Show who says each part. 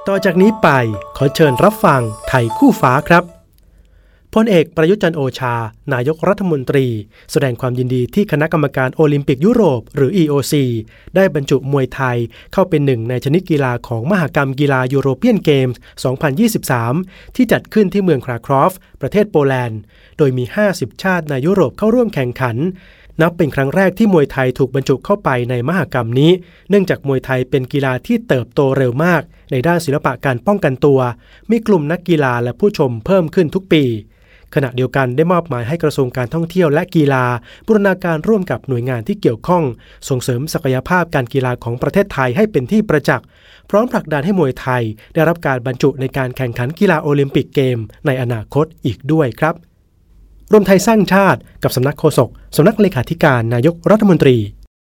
Speaker 1: ต่อจากนี้ไปขอเชิญรับฟังไทยคู่ฟ้าครับพลเอกประยุทธ์จันทร์โอชานายกรัฐมนตรีแสดงความยินดีที่คณะกรรมการโอลิมปิกยุโรปหรือ EOC ได้บรรจุมวยไทยเข้าเป็นหนึ่งในชนิดกีฬาของมหกรรมกีฬายูโรเปียนเกมส์ 2023 ที่จัดขึ้นที่เมืองคราครอฟประเทศโปแลนด์โดยมี 50 ชาติในยุโรปเข้าร่วมแข่งขันนับเป็นครั้งแรกที่มวยไทยถูกบรรจุเข้าไปในมหกรรมนี้เนื่องจากมวยไทยเป็นกีฬาที่เติบโตเร็วมากในด้านศิลปะการป้องกันตัวมีกลุ่มนักกีฬาและผู้ชมเพิ่มขึ้นทุกปีขณะเดียวกันได้มอบหมายให้กระทรวงการท่องเที่ยวและกีฬาบูรณาการร่วมกับหน่วยงานที่เกี่ยวข้องส่งเสริมศักยภาพการกีฬาของประเทศไทยให้เป็นที่ประจักษ์พร้อมผลักดันให้มวยไทยได้รับการบรรจุในการแข่งขันกีฬาโอลิมปิกเกมในอนาคตอีกด้วยครับรวมไทยสร้างชาติกับสำนักโฆษกสำนักเลขาธิการนายกรัฐมนตรี